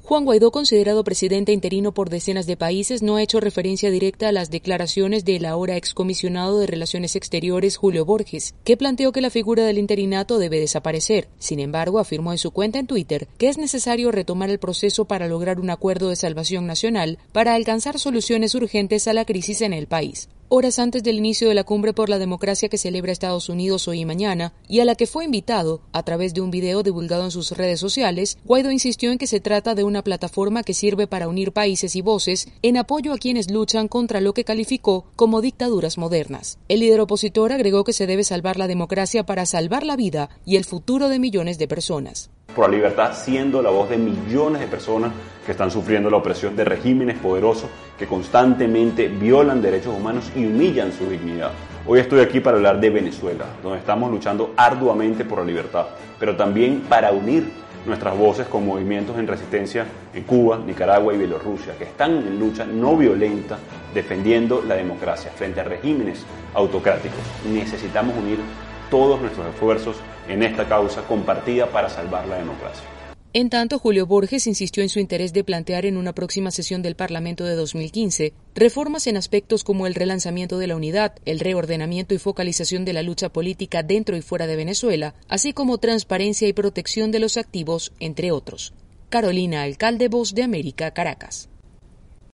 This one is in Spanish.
Juan Guaidó, considerado presidente interino por decenas de países, no ha hecho referencia directa a las declaraciones del ahora excomisionado de Relaciones Exteriores, Julio Borges, que planteó que la figura del interinato debe desaparecer. Sin embargo, afirmó en su cuenta en Twitter que es necesario retomar el proceso para lograr un acuerdo de salvación nacional para alcanzar soluciones urgentes a la crisis en el país. Horas antes del inicio de la Cumbre por la Democracia que celebra Estados Unidos hoy y mañana, y a la que fue invitado a través de un video divulgado en sus redes sociales, Guaidó insistió en que se trata de una plataforma que sirve para unir países y voces en apoyo a quienes luchan contra lo que calificó como dictaduras modernas. El líder opositor agregó que se debe salvar la democracia para salvar la vida y el futuro de millones de personas. Por la libertad, siendo la voz de millones de personas que están sufriendo la opresión de regímenes poderosos que constantemente violan derechos humanos y humillan su dignidad. Hoy estoy aquí para hablar de Venezuela, donde estamos luchando arduamente por la libertad, pero también para unir nuestras voces con movimientos en resistencia en Cuba, Nicaragua y Bielorrusia, que están en lucha no violenta defendiendo la democracia frente a regímenes autocráticos. Necesitamos unir todos nuestros esfuerzos en esta causa compartida para salvar la democracia. En tanto, Julio Borges insistió en su interés de plantear en una próxima sesión del Parlamento de 2015 reformas en aspectos como el relanzamiento de la unidad, el reordenamiento y focalización de la lucha política dentro y fuera de Venezuela, así como transparencia y protección de los activos, entre otros. Carolina Alcalde, Voz de América, Caracas.